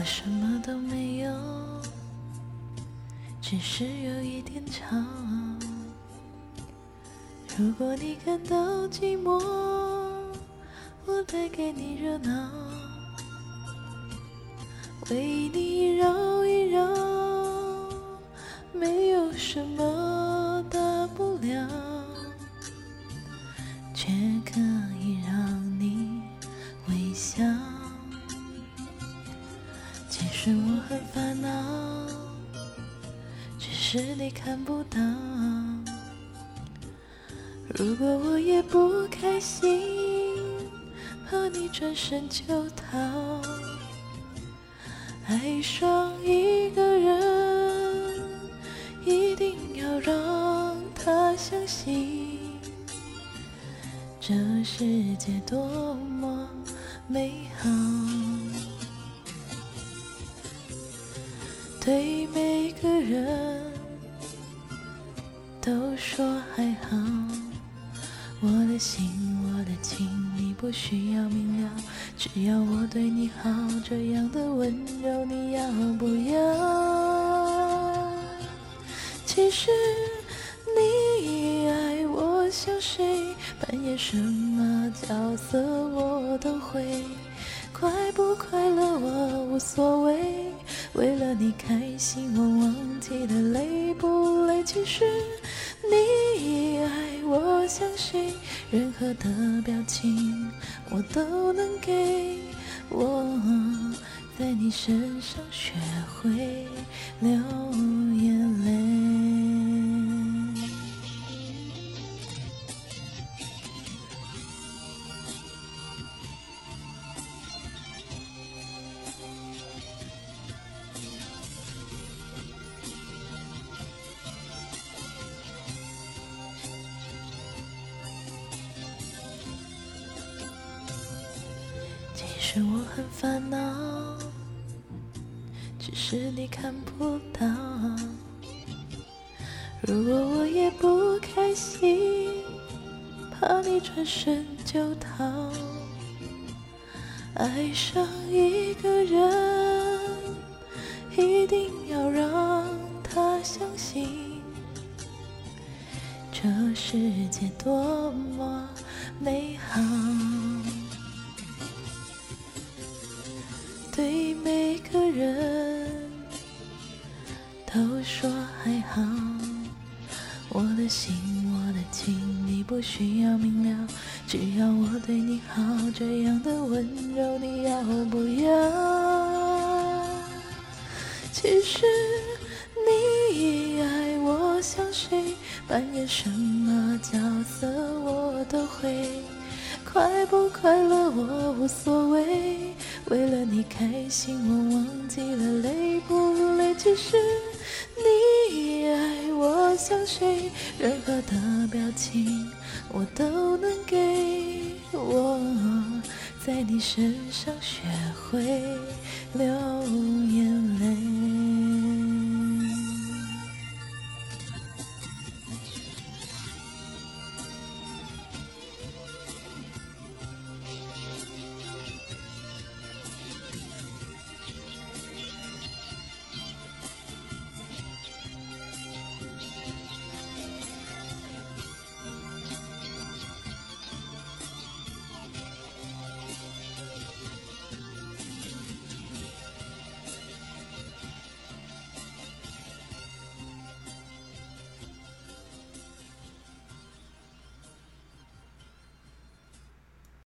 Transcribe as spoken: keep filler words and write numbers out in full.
什么都没有，只是有一点吵。如果你感到寂寞，我带给你热闹，为你绕一绕，没有什么大不了，却可以让你微笑。其实我很烦恼，只是你看不到。如果我也不开心，怕你转身就逃。爱上一个人，一定要让他相信，这世界多么美好。对每个人都说还好，我的心我的情你不需要明了，只要我对你好，这样的温柔你要不要？其实你爱我像谁，扮演什么角色我都会，快不快乐我无所谓，为了你开心我忘记了累不累。其实你爱我像谁，任何的表情我都能给，我在你身上学会流眼泪。其实我很烦恼，只是你看不到。如果我也不开心，怕你转身就逃。爱上一个人，一定要让他相信，这世界多么美好。对每个人都说还好，我的心我的情你不需要明了，只要我对你好，这样的温柔你要不要？其实你爱我像谁，扮演什么角色我都会，快不快乐我无所谓，为了你开心我忘记了累不累。其实你爱我像谁，任何的表情我都能给，我在你身上学会流眼泪。